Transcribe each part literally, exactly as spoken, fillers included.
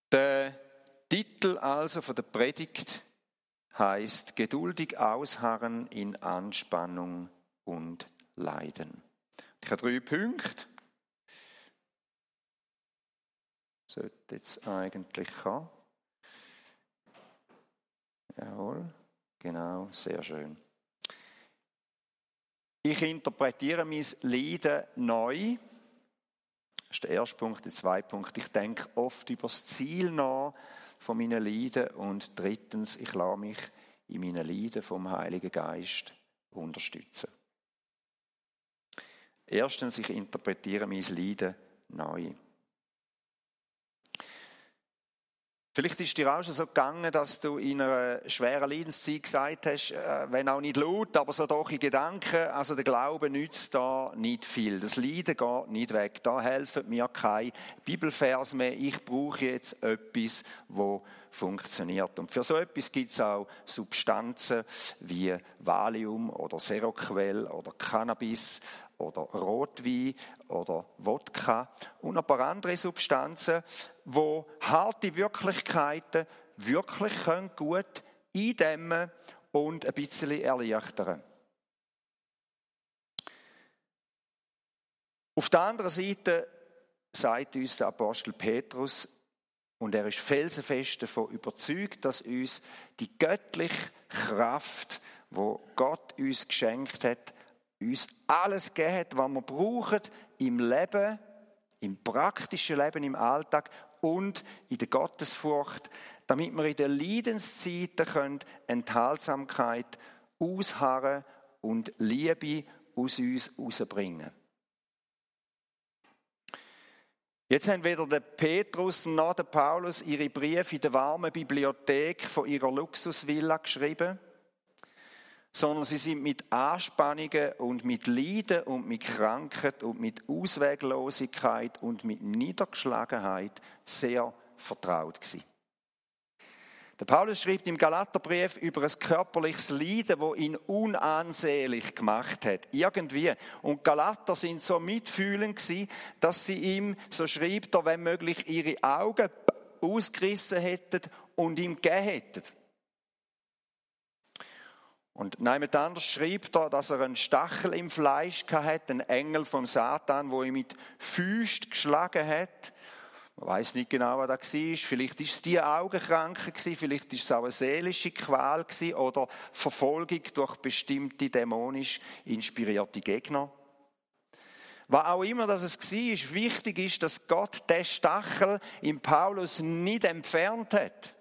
Der Titel also von der Predigt heißt geduldig ausharren in Anspannung und Leiden. Ich habe drei Punkte. Sollte jetzt eigentlich haben. Jawohl, genau, sehr schön. Ich interpretiere mein Leiden neu. Das ist der erste Punkt. Der zweite Punkt, ich denke oft über das Ziel nach von meinen Leiden. Und drittens, ich lasse mich in meinen Leiden vom Heiligen Geist unterstützen. Erstens, ich interpretiere mein Leiden neu. Vielleicht ist dir auch schon so gegangen, dass du in einer schweren Leidenszeit gesagt hast, wenn auch nicht laut, aber so doch in Gedanken, also der Glaube nützt da nicht viel. Das Leiden geht nicht weg. Da helfen mir keine Bibelvers mehr. Ich brauche jetzt etwas, das funktioniert. Und für so etwas gibt es auch Substanzen wie Valium oder Seroquel oder Cannabis oder Rotwein oder Wodka und ein paar andere Substanzen, die harte Wirklichkeiten wirklich können gut eindämmen und ein bisschen erleichtern. Auf der anderen Seite sagt uns der Apostel Petrus, und er ist felsenfest davon überzeugt, dass uns die göttliche Kraft, die Gott uns geschenkt hat, uns alles gegeben hat, was wir brauchen im Leben, im praktischen Leben, im Alltag und in der Gottesfurcht, damit wir in den Leidenszeiten können Enthaltsamkeit ausharren und Liebe aus uns herausbringen. Jetzt haben weder der Petrus noch der Paulus ihre Briefe in der warmen Bibliothek von ihrer Luxusvilla geschrieben, sondern sie sind mit Anspannungen und mit Leiden und mit Krankheit und mit Ausweglosigkeit und mit Niedergeschlagenheit sehr vertraut gewesen. Der Paulus schreibt im Galaterbrief über ein körperliches Leiden, das ihn unansehlich gemacht hat. Irgendwie. Und Galater sind so mitfühlend gewesen, dass sie ihm, so schreibt er, wenn möglich, ihre Augen ausgerissen hätten und ihm gegeben hätten. Und jemand anders schreibt er, dass er einen Stachel im Fleisch hatte, einen Engel vom Satan, der ihn mit Füßen geschlagen hat. Man weiss nicht genau, was das war. Vielleicht war es die Augenkrankheit, vielleicht war es auch eine seelische Qual oder Verfolgung durch bestimmte dämonisch inspirierte Gegner. Was auch immer das es war, wichtig ist, dass Gott den Stachel im Paulus nicht entfernt hat.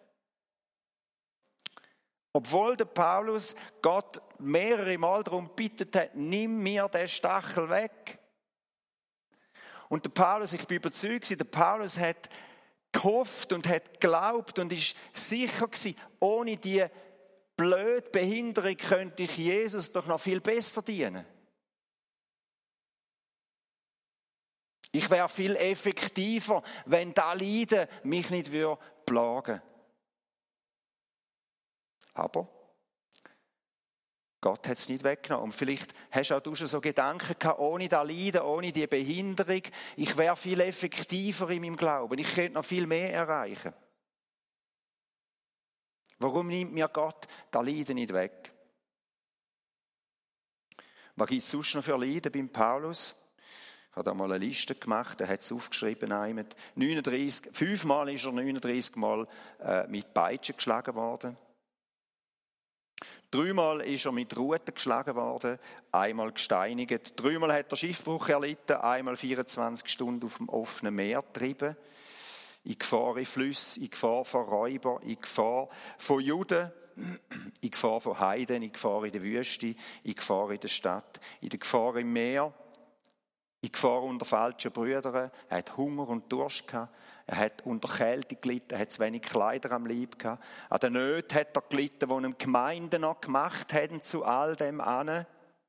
Obwohl der Paulus Gott mehrere Mal darum bittet hat, nimm mir den Stachel weg. Und der Paulus, ich bin überzeugt, der Paulus hat gehofft und hat geglaubt und ist sicher gewesen, ohne die blöde Behinderung könnte ich Jesus doch noch viel besser dienen. Ich wäre viel effektiver, wenn das Leiden mich nicht plagen würde. Aber Gott hat es nicht weggenommen. Und vielleicht hast auch du schon so Gedanken gehabt, ohne das Leiden, ohne die Behinderung, ich wäre viel effektiver in meinem Glauben. Ich könnte noch viel mehr erreichen. Warum nimmt mir Gott das Leiden nicht weg? Was gibt es sonst noch für Leiden beim Paulus? Ich habe da mal eine Liste gemacht, er hat es aufgeschrieben. neununddreißig, fünfmal ist er neununddreißig Mal äh, mit Peitschen geschlagen worden. Dreimal ist er mit Ruten geschlagen worden, einmal gesteinigt. Dreimal hat er Schiffbruch erlitten, einmal vierundzwanzig Stunden auf dem offenen Meer getrieben. In Gefahr in Flüsse, in Gefahr von Räubern, in Gefahr von Juden, in Gefahr von Heiden, in Gefahr in der Wüste, in Gefahr in der Stadt, in der Gefahr im Meer, in Gefahr unter falschen Brüdern. Er hat Hunger und Durst gehabt. Er hat unter Kälte gelitten, er hat zu wenig Kleider am Leib gehabt. An den Nöten hat er gelitten, die ihm Gemeinden noch gemacht haben zu all dem an.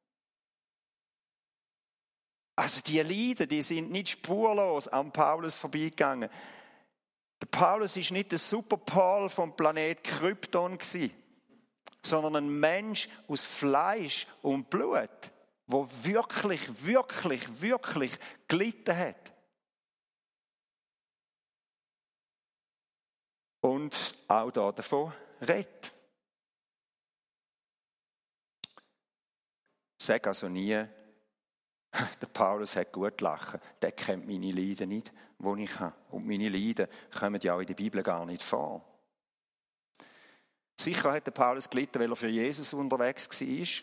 Also die Leiden, die sind nicht spurlos am Paulus vorbeigegangen. Der Paulus ist nicht der Super-Paul vom Planet Krypton gewesen, sondern ein Mensch aus Fleisch und Blut, der wirklich, wirklich, wirklich gelitten hat. und auch da davon redet. Sag also nie, der Paulus hat gut lachen, der kennt meine Leiden nicht, die ich habe. Und meine Leiden kommen ja auch in der Bibel gar nicht vor. Sicher hat der Paulus gelitten, weil er für Jesus unterwegs war.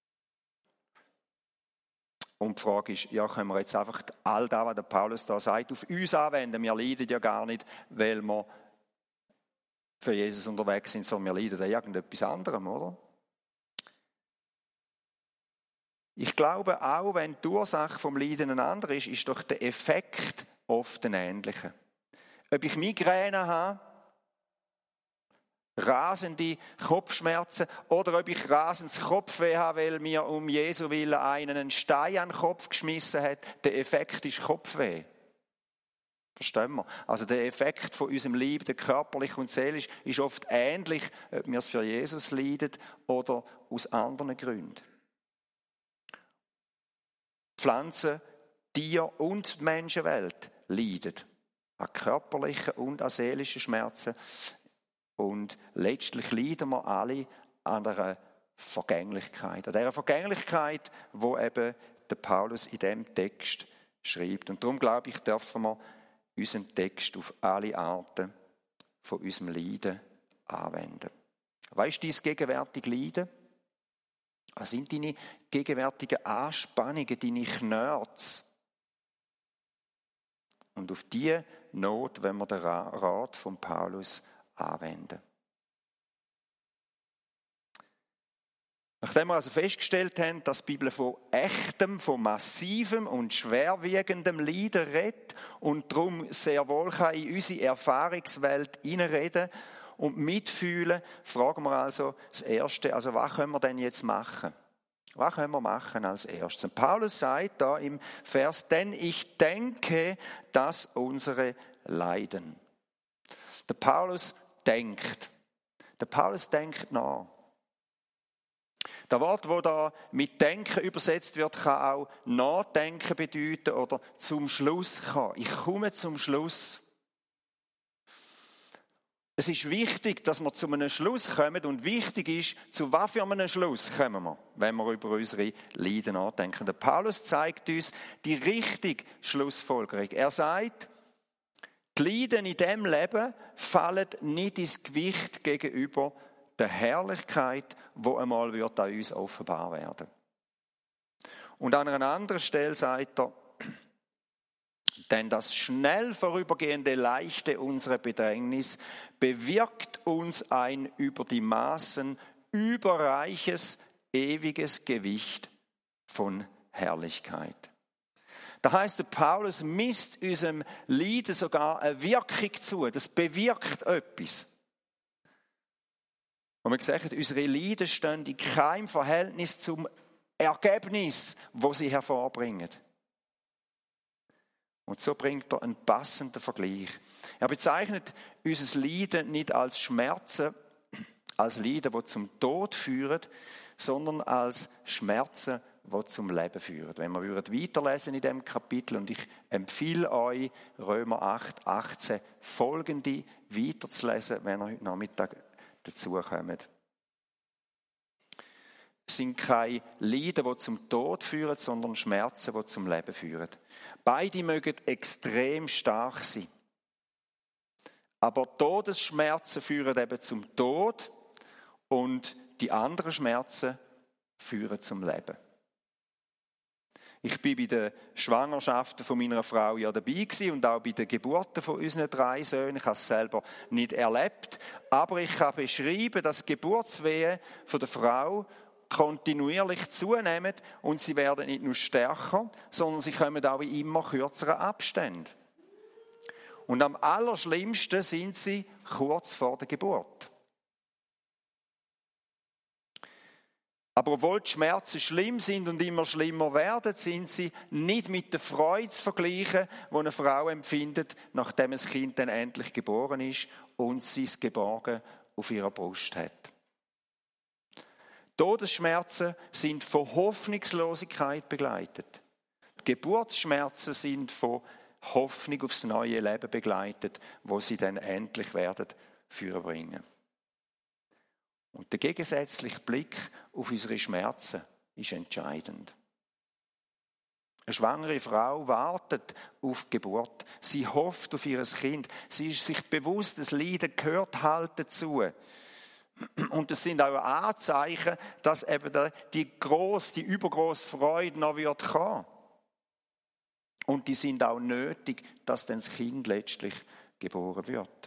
Und die Frage ist, ja, können wir jetzt einfach all das, was der Paulus da sagt, auf uns anwenden? Wir leiden ja gar nicht, weil wir für Jesus unterwegs sind, sondern wir leiden an irgendetwas anderem, oder? Ich glaube, auch wenn die Ursache vom Leiden eine andere ist, ist doch der Effekt oft ein ähnlicher. Ob ich Migräne habe, rasende Kopfschmerzen oder ob ich rasendes Kopfweh habe, weil mir um Jesu Willen einen einen Stein an den Kopf geschmissen hat, der Effekt ist Kopfweh. Verstehen wir? Also der Effekt von unserem Leib, der körperlich und seelisch, ist oft ähnlich, ob wir es für Jesus leiden oder aus anderen Gründen. Pflanzen, Tier und die Menschenwelt leiden an körperlichen und an seelischen Schmerzen. Und letztlich leiden wir alle an einer Vergänglichkeit. An dieser Vergänglichkeit, wo eben der Paulus in diesem Text schreibt. Und darum, glaube ich, dürfen wir unseren Text auf alle Arten von unserem Leiden anwenden. Weißt du, dein gegenwärtige Leiden? Was sind deine gegenwärtigen Anspannungen, deine Knörz? Und auf diese Not wollen wir den Rat von Paulus anwenden. Nachdem wir also festgestellt haben, dass die Bibel von echtem, von massivem und schwerwiegendem Leiden redet und darum sehr wohl kann in unsere Erfahrungswelt hineinreden und mitfühlen, fragen wir also das Erste, also was können wir denn jetzt machen? Was können wir machen als Erstes? Und Paulus sagt da im Vers, denn ich denke, dass unsere Leiden. Der Paulus denkt. Der Paulus denkt nach. Das Wort, das da mit Denken übersetzt wird, kann auch Nachdenken bedeuten oder zum Schluss kommen. Ich komme zum Schluss. Es ist wichtig, dass wir zu einem Schluss kommen und wichtig ist, zu was für einem Schluss kommen wir, wenn wir über unsere Leiden nachdenken. Der Paulus zeigt uns die richtige Schlussfolgerung. Er sagt, die Leiden in diesem Leben fallen nicht ins Gewicht gegenüber der Herrlichkeit, die einmal wird an uns offenbar werden. Und an einer anderen Stelle sagt er, denn das schnell vorübergehende Leichte unserer Bedrängnis bewirkt uns ein über die Maßen überreiches, ewiges Gewicht von Herrlichkeit. Da heißt der Paulus misst unserem Leiden sogar eine Wirkung zu. Das bewirkt etwas. Und wir gesagt, unsere Leiden stehen in keinem Verhältnis zum Ergebnis, das sie hervorbringen. Und so bringt er einen passenden Vergleich. Er bezeichnet unser Leiden nicht als Schmerzen, als Leiden, die zum Tod führen, sondern als Schmerzen, die zum Leben führen. Wenn wir weiterlesen in diesem Kapitel, und ich empfehle euch, Römer acht, achtzehn, folgende weiterzulesen, wenn ihr heute Nachmittag dazukommt. Es sind keine Leiden, die zum Tod führen, sondern Schmerzen, die zum Leben führen. Beide mögen extrem stark sein. Aber Todesschmerzen führen eben zum Tod und die anderen Schmerzen führen zum Leben. Ich bin bei den Schwangerschaften von meiner Frau ja dabei gewesen und auch bei den Geburten von unseren drei Söhnen. Ich habe es selber nicht erlebt, aber ich kann beschreiben, dass die Geburtswehen von der Frau kontinuierlich zunehmen und sie werden nicht nur stärker, sondern sie kommen auch in immer kürzeren Abständen. Und am allerschlimmsten sind sie kurz vor der Geburt. Aber obwohl die Schmerzen schlimm sind und immer schlimmer werden, sind sie nicht mit der Freude zu vergleichen, die eine Frau empfindet, nachdem das Kind dann endlich geboren ist und sie es geborgen auf ihrer Brust hat. Todesschmerzen sind von Hoffnungslosigkeit begleitet. Geburtsschmerzen sind von Hoffnung aufs neue Leben begleitet, wo sie dann endlich werden vorbringen. Und der gegensätzliche Blick auf unsere Schmerzen ist entscheidend. Eine schwangere Frau wartet auf die Geburt. Sie hofft auf ihr Kind. Sie ist sich bewusst, das Leiden gehört halt dazu. Und es sind auch Anzeichen, dass eben die grosse, die übergrosse Freude noch wird kommen. Und die sind auch nötig, dass dann das Kind letztlich geboren wird.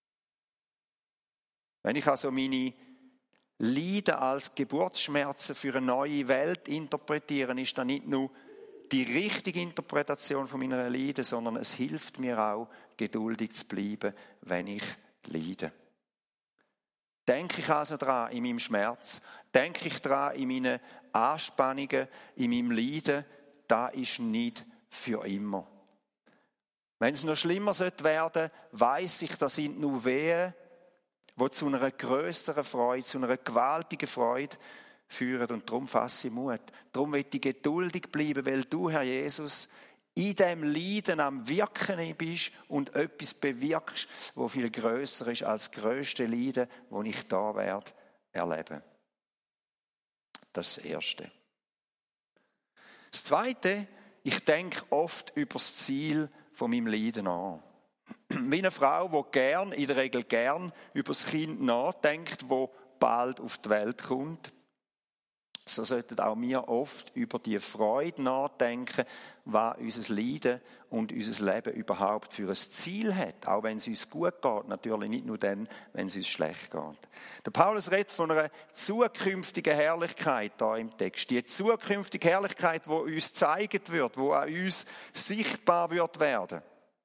Wenn ich also meine Leiden als Geburtsschmerzen für eine neue Welt interpretiere, ist das nicht nur die richtige Interpretation von meiner Leiden, sondern es hilft mir auch, geduldig zu bleiben, wenn ich leide. Denke ich also daran in meinem Schmerz, denke ich daran in meinen Anspannungen, in meinem Leiden, das ist nicht für immer. Wenn es noch schlimmer werden sollte, weiss ich, das sind nur Wehen, die zu einer grösseren Freude, zu einer gewaltigen Freude führen. Und darum fasse ich Mut. Darum will ich geduldig bleiben, weil du, Herr Jesus, in diesem Leiden am Wirken bist und etwas bewirkst, das viel grösser ist als das grösste Leiden, das ich da werde erleben. Das ist das Erste. Das Zweite, ich denke oft über das Ziel von meinem Leiden an. Wie eine Frau, die gern, in der Regel gern über das Kind nachdenkt, das bald auf die Welt kommt. So sollten auch wir oft über die Freude nachdenken, was unser Leiden und unser Leben überhaupt für ein Ziel hat. Auch wenn es uns gut geht, natürlich nicht nur dann, wenn es uns schlecht geht. Der Paulus redet von einer zukünftigen Herrlichkeit da im Text. Die zukünftige Herrlichkeit, die uns gezeigt wird, die an uns sichtbar wird werden.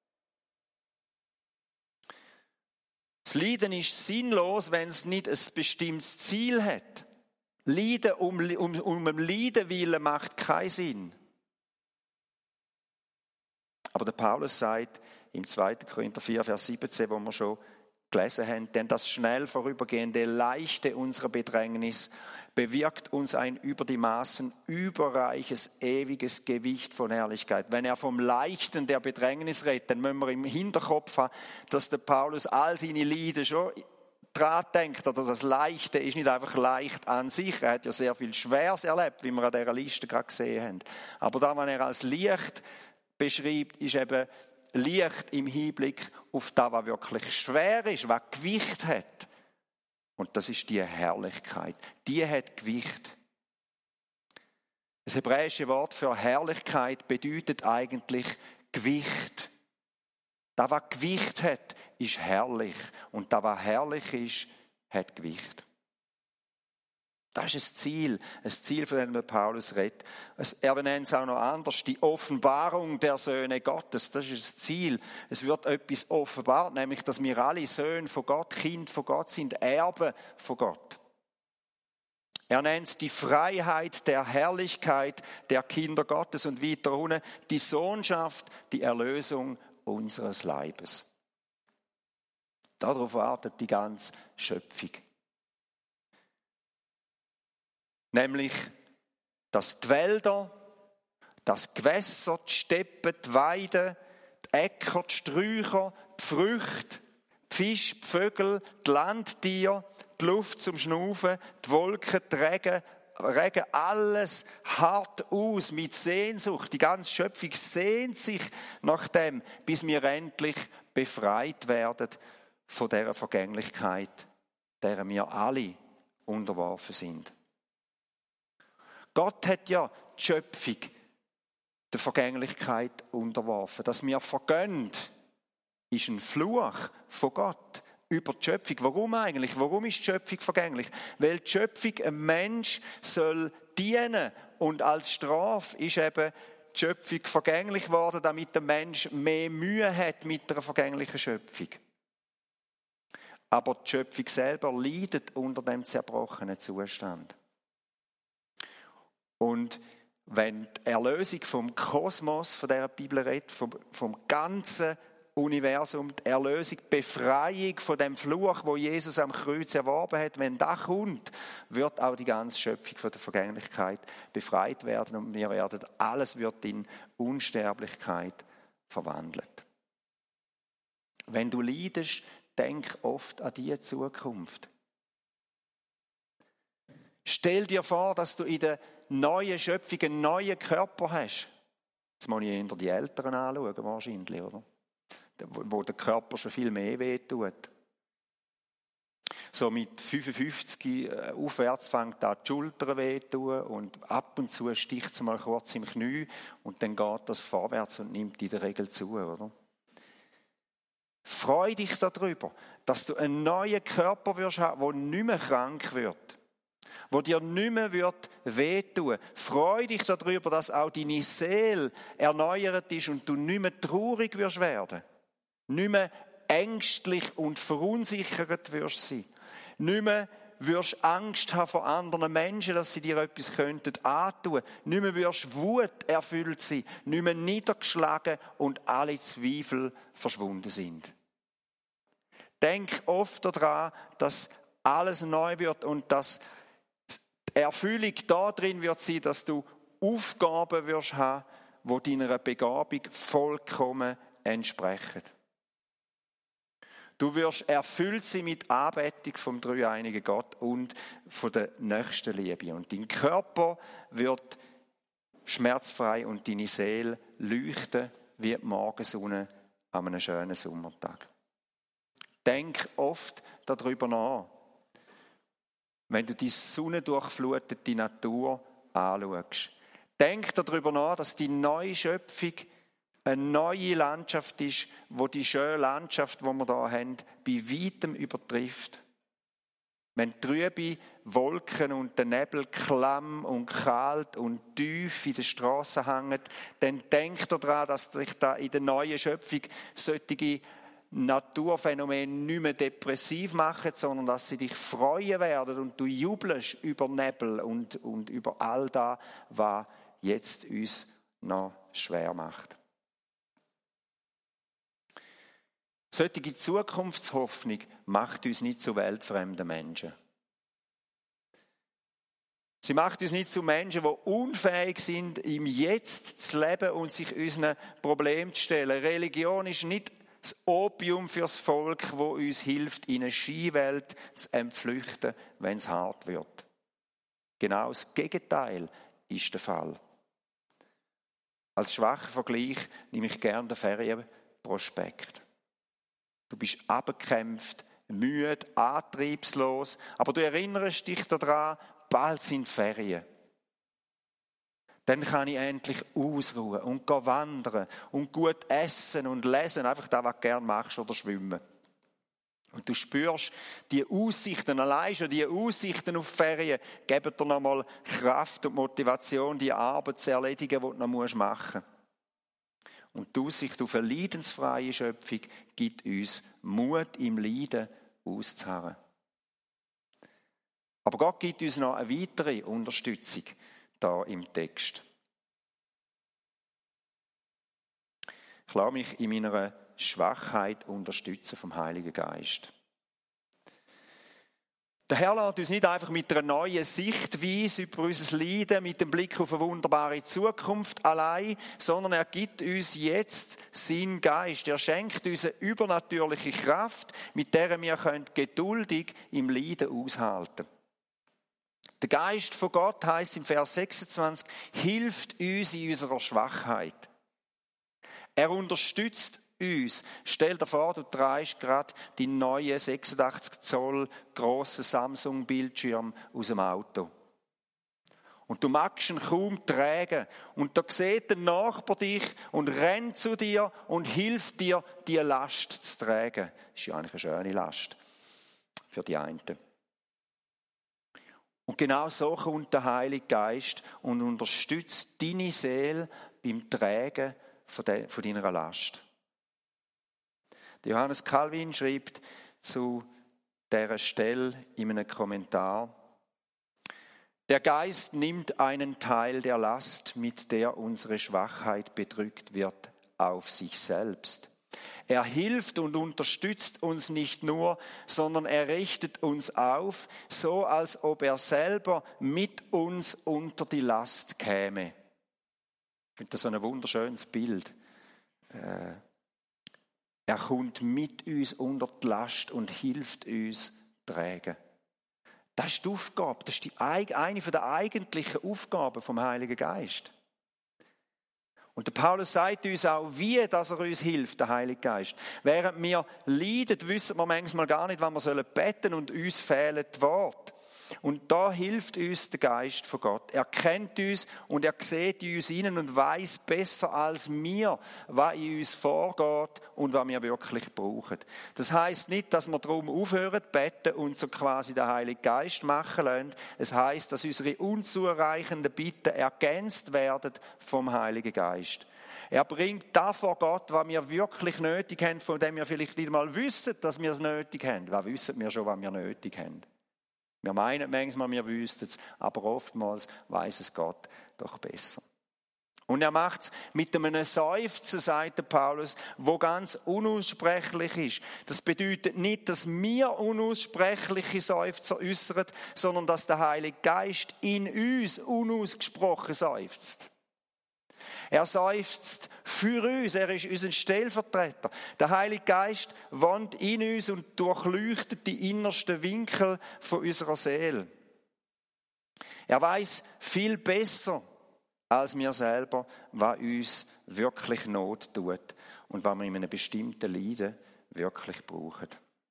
Das Leiden ist sinnlos, wenn es nicht ein bestimmtes Ziel hat. Leiden um, um, um ein Leiden willen macht keinen Sinn. Aber der Paulus sagt im zweiten Korinther vier, Vers siebzehn, wo wir schon gelesen haben, denn das schnell vorübergehende Leichte unserer Bedrängnis bewirkt uns ein über die Maßen überreiches, ewiges Gewicht von Herrlichkeit. Wenn er vom Leichten der Bedrängnis redet, dann müssen wir im Hinterkopf haben, dass der Paulus all seine Leiden schon daran denkt, oder das Leichte ist nicht einfach leicht an sich. Er hat ja sehr viel Schweres erlebt, wie wir an dieser Liste gerade gesehen haben. Aber da, was er als leicht beschreibt, ist eben Licht im Hinblick auf das, was wirklich schwer ist, was Gewicht hat. Und das ist die Herrlichkeit. Die hat Gewicht. Das hebräische Wort für Herrlichkeit bedeutet eigentlich Gewicht. Das, was Gewicht hat, ist herrlich. Und das, was herrlich ist, hat Gewicht. Das ist ein Ziel, ein Ziel, von dem Paulus redet. Er nennt es auch noch anders, die Offenbarung der Söhne Gottes. Das ist das Ziel. Es wird etwas offenbart, nämlich, dass wir alle Söhne von Gott, Kind von Gott sind, Erben von Gott. Er nennt es die Freiheit der Herrlichkeit der Kinder Gottes und weiter unten die Sohnschaft, die Erlösung unseres Leibes. Darauf wartet die ganze Schöpfung. Nämlich, dass die Wälder, das Gewässer, die Steppen, die Weiden, die Äcker, die Sträucher, die Früchte, die Fische, die Vögel, die Landtiere, die Luft zum Schnaufen, die Wolken, die Regen, Regen, alles hart aus mit Sehnsucht. Die ganze Schöpfung sehnt sich nach dem, bis wir endlich befreit werden von dieser Vergänglichkeit, der wir alle unterworfen sind. Gott hat ja die Schöpfung der Vergänglichkeit unterworfen. Dass wir vergehen, ist ein Fluch von Gott über die Schöpfung. Warum eigentlich? Warum ist die Schöpfung vergänglich? Weil die Schöpfung einem Mensch soll dienen und als Strafe ist eben die Schöpfung vergänglich worden, damit der Mensch mehr Mühe hat mit der vergänglichen Schöpfung. Aber die Schöpfung selber leidet unter dem zerbrochenen Zustand. Und wenn die Erlösung vom Kosmos, von der Bibel redet, vom, vom ganzen Universum, die Erlösung, die Befreiung von dem Fluch, wo Jesus am Kreuz erworben hat, wenn das kommt, wird auch die ganze Schöpfung von der Vergänglichkeit befreit werden und wir werden, alles wird in Unsterblichkeit verwandelt. Wenn du leidest, denk oft an die Zukunft. Stell dir vor, dass du in der neuen Schöpfung einen neuen Körper hast. Jetzt muss ich eher die Älteren anschauen, wahrscheinlich, oder? Wo der Körper schon viel mehr wehtut. So mit fünfundfünfzig äh, aufwärts fängt da die Schulter weh tun und ab und zu sticht es mal kurz im Knie und dann geht das vorwärts und nimmt in der Regel zu, oder? Freu dich darüber, dass du einen neuen Körper wirst haben, der nicht mehr krank wird, wo dir nicht mehr wird wehtun. Freu dich darüber, dass auch deine Seele erneuert ist und du nicht mehr traurig wirst werden, nicht mehr ängstlich und verunsichert wirst sein. Nicht mehr wirst Angst haben vor anderen Menschen, dass sie dir etwas könnten antun. Nicht mehr wirst Wut erfüllt sein. Nicht mehr niedergeschlagen und alle Zweifel verschwunden sind. Denk oft daran, dass alles neu wird und dass die Erfüllung darin wird sein, dass du Aufgaben wirst haben, die deiner Begabung vollkommen entsprechen. Du wirst erfüllt sein mit Anbetung vom dreieinigen Gott und von der Nächstenliebe. Und dein Körper wird schmerzfrei und deine Seele leuchten wie die Morgensonne an einem schönen Sommertag. Denk oft darüber nach, wenn du die sonnendurchflutete Natur anschaust. Denk darüber nach, dass die neue Schöpfung eine neue Landschaft ist, wo die schöne Landschaft, die wir hier haben, bei weitem übertrifft. Wenn trübe Wolken und der Nebel klamm und kalt und tief in den Strassen hängen, dann denk daran, dass sich da in der neuen Schöpfung solche Naturphänomene nicht mehr depressiv machen, sondern dass sie dich freuen werden und du jubelst über Nebel und, und über all das, was jetzt uns noch schwer macht. Solche Zukunftshoffnung macht uns nicht zu weltfremden Menschen. Sie macht uns nicht zu Menschen, die unfähig sind, im Jetzt zu leben und sich unseren Problemen zu stellen. Religion ist nicht das Opium fürs Volk, das uns hilft, in eine Skiwelt zu entflüchten, wenn es hart wird. Genau das Gegenteil ist der Fall. Als schwacher Vergleich nehme ich gerne den Ferienprospekt. Du bist abgekämpft, müde, antriebslos, aber du erinnerst dich daran, bald sind Ferien. Dann kann ich endlich ausruhen und gehen wandern und gut essen und lesen, einfach das, was du gerne machst, oder schwimmen. Und du spürst, die Aussichten, allein schon die Aussichten auf Ferien, geben dir nochmal Kraft und Motivation, die Arbeit zu erledigen, die du noch machen musst. Und die Aussicht auf eine leidensfreie Schöpfung gibt uns Mut, im Leiden auszuharren. Aber Gott gibt uns noch eine weitere Unterstützung da im Text. Ich lasse mich in meiner Schwachheit unterstützen vom Heiligen Geist. Der Herr lässt uns nicht einfach mit einer neuen Sichtweise über unser Leiden, mit dem Blick auf eine wunderbare Zukunft allein, sondern er gibt uns jetzt seinen Geist. Er schenkt uns eine übernatürliche Kraft, mit der wir geduldig im Leiden aushalten können. Der Geist von Gott, heisst im Vers sechsundzwanzig, hilft uns in unserer Schwachheit. Er unterstützt uns. Stell dir vor, du trägst gerade die neue sechsundachtzig Zoll grossen Samsung-Bildschirm aus dem Auto. Und du magst ihn kaum tragen. Und da sieht der Nachbar dich und rennt zu dir und hilft dir, diese Last zu tragen. Das ist ja eigentlich eine schöne Last für die einen. Und genau so kommt der Heilige Geist und unterstützt deine Seele beim Tragen von, de, von deiner Last. Johannes Calvin schreibt zu dieser Stelle in einem Kommentar: Der Geist nimmt einen Teil der Last, mit der unsere Schwachheit bedrückt wird, auf sich selbst. Er hilft und unterstützt uns nicht nur, sondern er richtet uns auf, so als ob er selber mit uns unter die Last käme. Ich finde das so ein wunderschönes Bild. Äh, Er kommt mit uns unter die Last und hilft uns tragen. Das ist die Aufgabe, das ist die, eine der eigentlichen Aufgaben vom Heiligen Geist. Und der Paulus sagt uns auch, wie dass er uns hilft, der Heilige Geist. Während wir leiden, wissen wir manchmal gar nicht, wann wir beten sollen und uns fehlen die Worte. Und da hilft uns der Geist von Gott. Er kennt uns und er sieht in uns hinein und weiß besser als wir, was in uns vorgeht und was wir wirklich brauchen. Das heisst nicht, dass wir darum aufhören zu beten und so quasi den Heiligen Geist machen lassen. Es heisst, dass unsere unzureichenden Bitten ergänzt werden vom Heiligen Geist. Er bringt das vor Gott, was wir wirklich nötig haben, von dem wir vielleicht nicht mal wissen, dass wir es nötig haben. Was wissen wir schon, was wir nötig haben? Wir meinen manchmal, wir wüssten es, aber oftmals weiss es Gott doch besser. Und er macht es mit einem Seufzen, sagt der Paulus, wo ganz unaussprechlich ist. Das bedeutet nicht, dass wir unaussprechliche Seufzer äußern, sondern dass der Heilige Geist in uns unausgesprochen seufzt. Er seufzt für uns, er ist unser Stellvertreter. Der Heilige Geist wohnt in uns und durchleuchtet die innersten Winkel von unserer Seele. Er weiß viel besser als wir selber, was uns wirklich Not tut und was wir in einem bestimmten Leiden wirklich brauchen.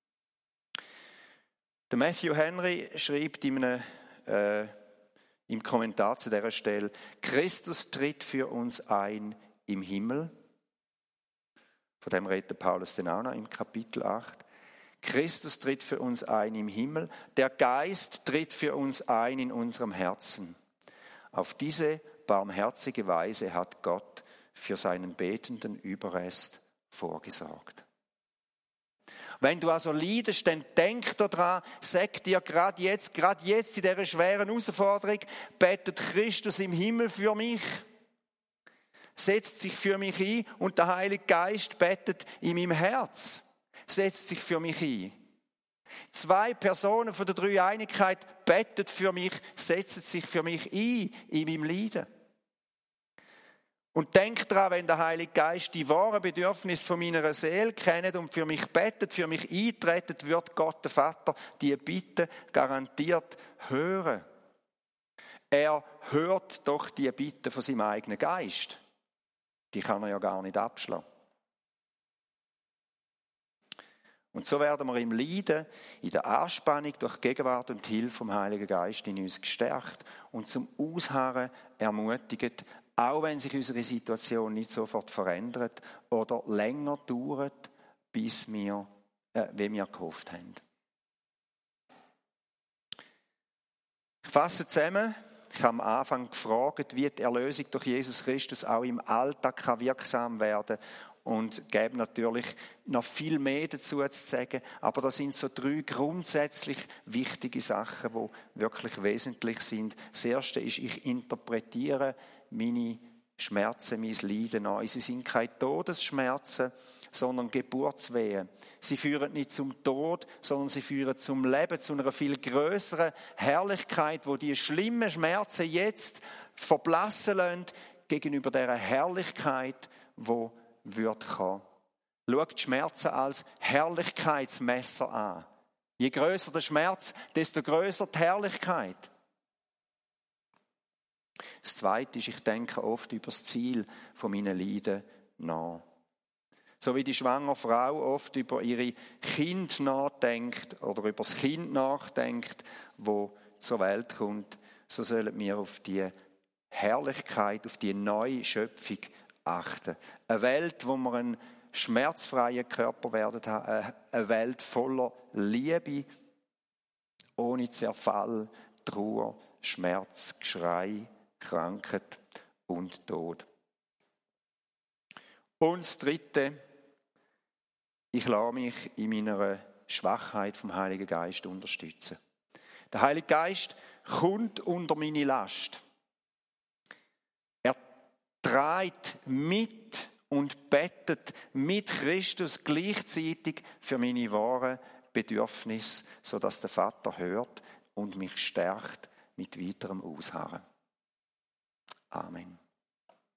Der Matthew Henry schreibt in einem äh, im Kommentar zu dieser Stelle: Christus tritt für uns ein im Himmel. Von dem redet Paulus dann auch noch im Kapitel acht. Christus tritt für uns ein im Himmel. Der Geist tritt für uns ein in unserem Herzen. Auf diese barmherzige Weise hat Gott für seinen betenden Überrest vorgesorgt. Wenn du also leidest, dann denk daran, sag dir gerade jetzt, gerade jetzt in dieser schweren Herausforderung, betet Christus im Himmel für mich, setzt sich für mich ein und der Heilige Geist betet in meinem Herz, setzt sich für mich ein. Zwei Personen von der Dreieinigkeit beten für mich, setzen sich für mich ein in meinem Leiden. Und denk daran, wenn der Heilige Geist die wahren Bedürfnisse von meiner Seele kennt und für mich betet, für mich eintritt, wird Gott, der Vater, die Bitte garantiert hören. Er hört doch die Bitte von seinem eigenen Geist. Die kann er ja gar nicht abschlagen. Und so werden wir im Leiden, in der Anspannung durch Gegenwart und Hilfe vom Heiligen Geist in uns gestärkt und zum Ausharren ermutigt, auch wenn sich unsere Situation nicht sofort verändert oder länger dauert, bis wir, äh, wie wir gehofft haben. Ich fasse zusammen. Ich habe am Anfang gefragt, wie die Erlösung durch Jesus Christus auch im Alltag wirksam werden kann. Und gäbe natürlich noch viel mehr dazu zu sagen. Aber das sind so drei grundsätzlich wichtige Sachen, die wirklich wesentlich sind. Das Erste ist, ich interpretiere meine Schmerzen, mein Leiden an. Sie sind keine Todesschmerzen, sondern Geburtswehen. Sie führen nicht zum Tod, sondern sie führen zum Leben, zu einer viel größeren Herrlichkeit, wo die schlimmen Schmerzen jetzt verblassen lassen, gegenüber dieser Herrlichkeit, die wird kommen. Schau die Schmerzen als Herrlichkeitsmesser an. Je größer der Schmerz, desto größer die Herrlichkeit. Das Zweite ist, ich denke oft über das Ziel von meinen Leiden nach. So wie die schwangere Frau oft über ihre Kind nachdenkt oder über das Kind nachdenkt, wo zur Welt kommt, so sollen wir auf die Herrlichkeit, auf die neue Schöpfung achten. Eine Welt, wo wir einen schmerzfreien Körper werden haben, eine Welt voller Liebe, ohne Zerfall, Trauer, Schmerz, Geschrei, Krankheit und Tod. Und das Dritte, ich lasse mich in meiner Schwachheit vom Heiligen Geist unterstützen. Der Heilige Geist kommt unter meine Last. Er trägt mit und betet mit Christus gleichzeitig für meine wahren Bedürfnisse, sodass der Vater hört und mich stärkt mit weiterem Ausharren. Amen.